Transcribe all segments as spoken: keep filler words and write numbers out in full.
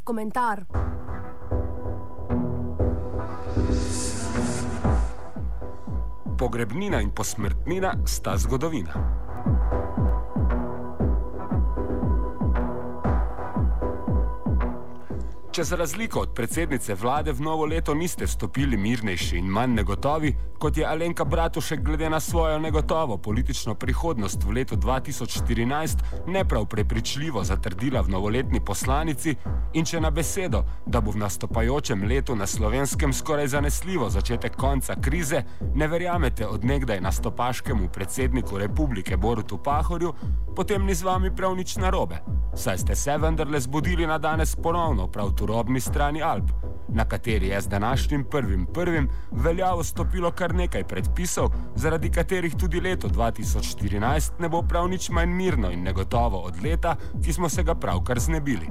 komentar. Pogrebnina in posmrtnina sta zgodovina. Če za razliko od predsednice vlade v novo leto niste vstopili mirnejši in manj negotovi, kot je Alenka Bratušek glede na svojo negotovo politično prihodnost v letu dva tisoč štirinajst neprav prepričljivo zatrdila v novoletni poslanici, in če na besedo, da bo v nastopajočem letu na Slovenskem skoraj zanesljivo začetek konca krize, ne verjamete od nekdaj nastopaškemu predsedniku republike Borutu Pahorju, potem ni z vami prav nič narobe, saj ste se vendarle zbudili na danes ponovno prav turobni strani Alp, na kateri je z današnjim prvim prvim veljavo stopilo kar nekaj predpisov, zaradi katerih tudi leto dva tisoč štirinajst ne bo prav nič manj mirno in negotovo od leta, ki smo se ga pravkar znebili.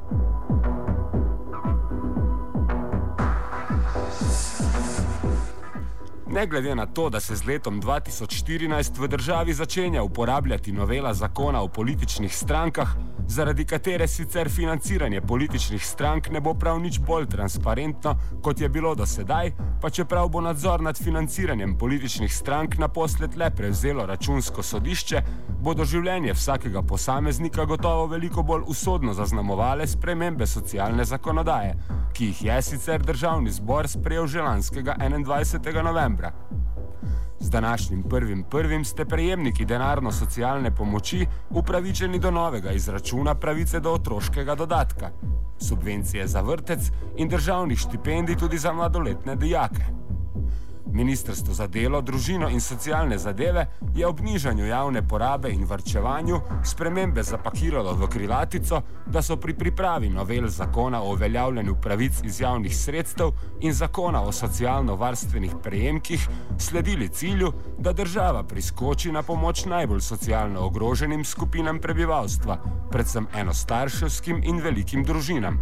Ne glede na to, da se z letom dva tisoč štirinajst v državi začenja uporabljati novela zakona o političnih strankah, zaradi katere sicer financiranje političnih strank ne bo prav nič bolj transparentno, kot je bilo do sedaj, pa čeprav bo nadzor nad financiranjem političnih strank naposled le prevzelo računsko sodišče, bodo življenje vsakega posameznika gotovo veliko bolj usodno zaznamovale spremembe socialne zakonodaje, ki jih je sicer državni zbor sprejel že lanskega enaindvajsetega novembra. Z današnjim prvim prvim ste prejemniki denarno-socialne pomoči upravičeni do novega izračuna pravice do otroškega dodatka, subvencije za vrtec in državnih štipendij tudi za mladoletne dijake. Ministrstvo za delo, družino in socialne zadeve je ob nižanju javne porabe in varčevanju spremembe zapakiralo v krilatico, da so pri pripravi novel zakona o uveljavljanju pravic iz javnih sredstev in zakona o socialno-varstvenih prejemkih sledili cilju, da država priskoči na pomoč najbolj socialno ogroženim skupinam prebivalstva, predvsem enostarševskim in velikim družinam.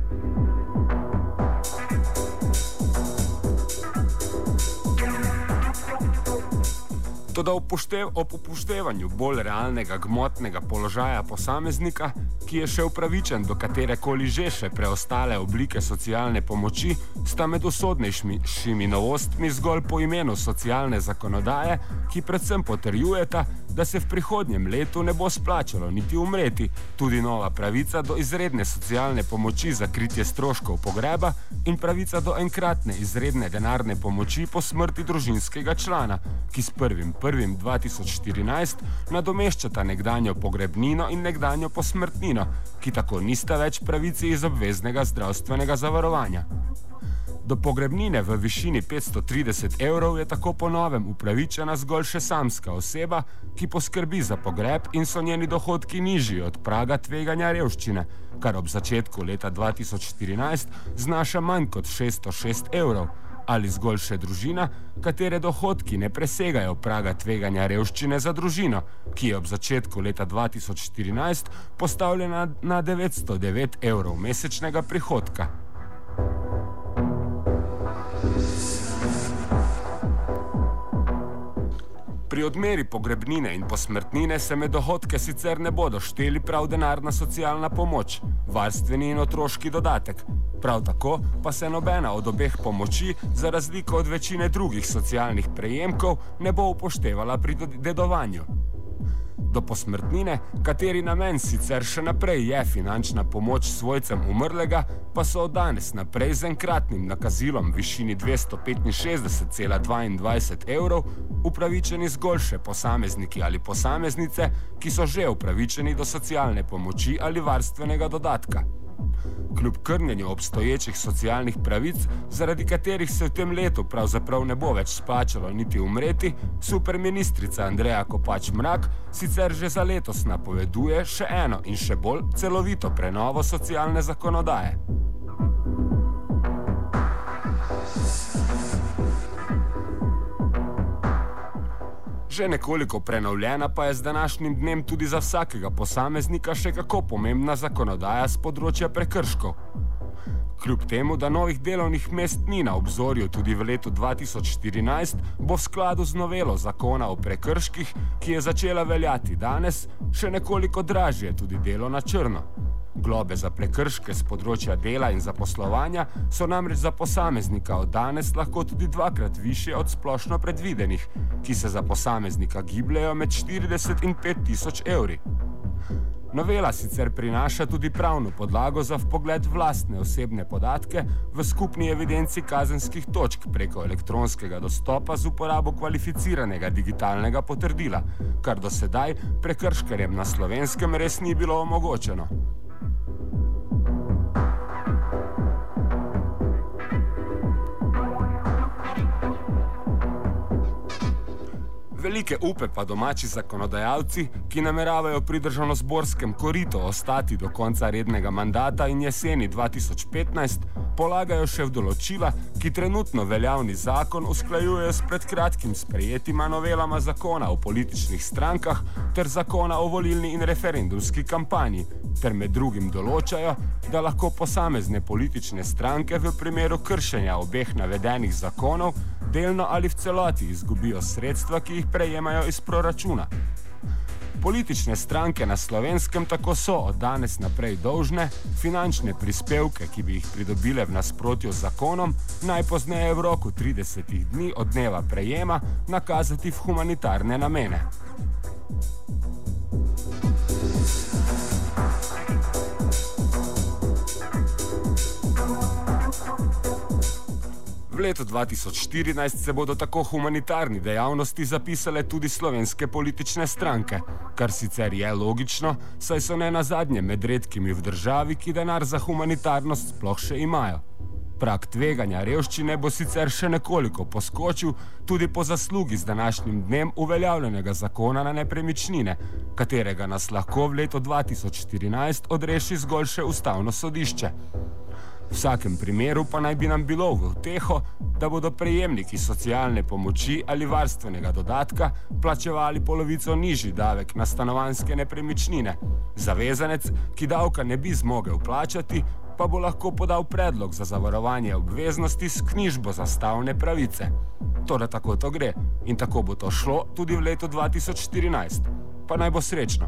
Toda upoštev, ob upoštevanju bolj realnega gmotnega položaja posameznika, ki je še upravičen do katerekoli že še preostale oblike socialne pomoči, sta med usodnejšimi novostmi zgolj po imenu socialne zakonodaje, ki predvsem potrjujeta, da se v prihodnjem letu ne bo splačalo niti umreti, tudi nova pravica do izredne socialne pomoči za kritje stroškov pogreba in pravica do enkratne izredne denarne pomoči po smrti družinskega člana, ki s prvim prvim dva tisoč štirinajst nadomeščata nekdanjo pogrebnino in nekdanjo posmrtnino, ki tako nista več pravici iz obveznega zdravstvenega zavarovanja. Do pogrebnine v višini petsto trideset evrov je tako po novem upravičena zgolj še samska oseba, ki poskrbi za pogreb in so njeni dohodki nižji od praga tveganja revščine, kar ob začetku leta dva tisoč štirinajst znaša manj kot šeststo šest evrov, ali zgolj še družina, katere dohodki ne presegajo praga tveganja revščine za družino, ki je ob začetku leta dva tisoč štirinajst postavljena na devetsto devet evrov mesečnega prihodka. Pri odmeri pogrebnine in posmrtnine se med dohodke sicer ne bodo šteli prav denarna socialna pomoč, varstveni in otroški dodatek. Prav tako pa se nobena od obeh pomoči, za razliko od večine drugih socialnih prejemkov, ne bo upoštevala pri dedovanju. Do posmrtnine, kateri namen sicer še naprej je finančna pomoč svojcem umrlega, pa so od danes naprej z enkratnim nakazilom v višini dvesto petinšestdeset cela dvaindvajset evrov upravičeni zgolj še posamezniki ali posameznice, ki so že upravičeni do socialne pomoči ali varstvenega dodatka. Kljub krnjenju obstoječih socialnih pravic, zaradi katerih se v tem letu pravzaprav ne bo več splačalo niti umreti, superministrica Andreja Kopač Mrak sicer že za letos napoveduje še eno in še bolj celovito prenovo socialne zakonodaje. Že nekoliko prenovljena pa je z današnjim dnem tudi za vsakega posameznika še kako pomembna zakonodaja z področja prekrškov. Kljub temu, da novih delovnih mest ni na obzorju tudi v letu dva tisoč štirinajst, bo v skladu z novelo zakona o prekrških, ki je začela veljati danes, še nekoliko dražje tudi delo na črno. Globe za prekrške z področja dela in zaposlovanja so namreč za posameznika od danes lahko tudi dvakrat višje od splošno predvidenih, ki se za posameznika gibljejo med štirideset in pet tisoč evri. Novela sicer prinaša tudi pravno podlago za vpogled vlastne osebne podatke v skupni evidenci kazenskih točk preko elektronskega dostopa z uporabo kvalificiranega digitalnega potrdila, kar do sedaj prekrškarjem na Slovenskem res ni bilo omogočeno. Velike upe pa domači zakonodajalci, ki nameravajo pri državnozborskem koritu ostati do konca rednega mandata in jeseni dva tisoč petnajst, polagajo še v določila, ki trenutno veljavni zakon usklajujejo s pred kratkim sprejetima novelama zakona o političnih strankah ter zakona o volilni in referendumski kampanji, ter med drugim določajo, da lahko posamezne politične stranke v primeru kršenja obeh navedenih zakonov delno ali v celoti izgubijo sredstva, ki jih prejemajo iz proračuna. Politične stranke na Slovenskem tako so od danes naprej dolžne finančne prispevke, ki bi jih pridobile v nasprotju z zakonom, najpozneje v roku tridesetih dni od dneva prejema nakazati v humanitarne namene. V letu dva tisoč štirinajst se bodo tako humanitarni dejavnosti zapisale tudi slovenske politične stranke, kar sicer je logično, saj so ne nazadnje med redkimi v državi, ki denar za humanitarnost sploh še imajo. Prag tveganja revščine bo sicer še nekoliko poskočil tudi po zaslugi z današnjim dnem uveljavljenega zakona na nepremičnine, katerega nas lahko v letu dva tisoč štirinajst odreši zgolj še ustavno sodišče. V vsakem primeru pa naj bi nam bilo v uteho, da bodo prejemniki socialne pomoči ali varstvenega dodatka plačevali polovico nižji davek na stanovanjske nepremičnine. Zavezanec, ki davka ne bi zmogel plačati, pa bo lahko podal predlog za zavarovanje obveznosti s knjižbo za stavne pravice. Toda tako to gre in tako bo to šlo tudi v letu dva tisoč štirinajst. Pa naj bo srečno.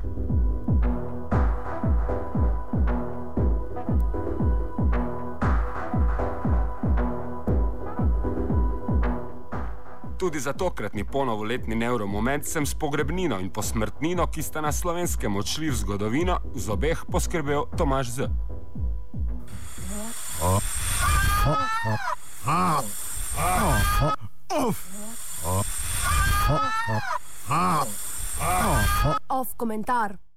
Tudi za tokratni ponovoletni nevromoment sem s pogrebnino in posmrtnino, ki sta na Slovenskem odšli v zgodovino, z obeh poskrbel Tomaž Z. Off komentar.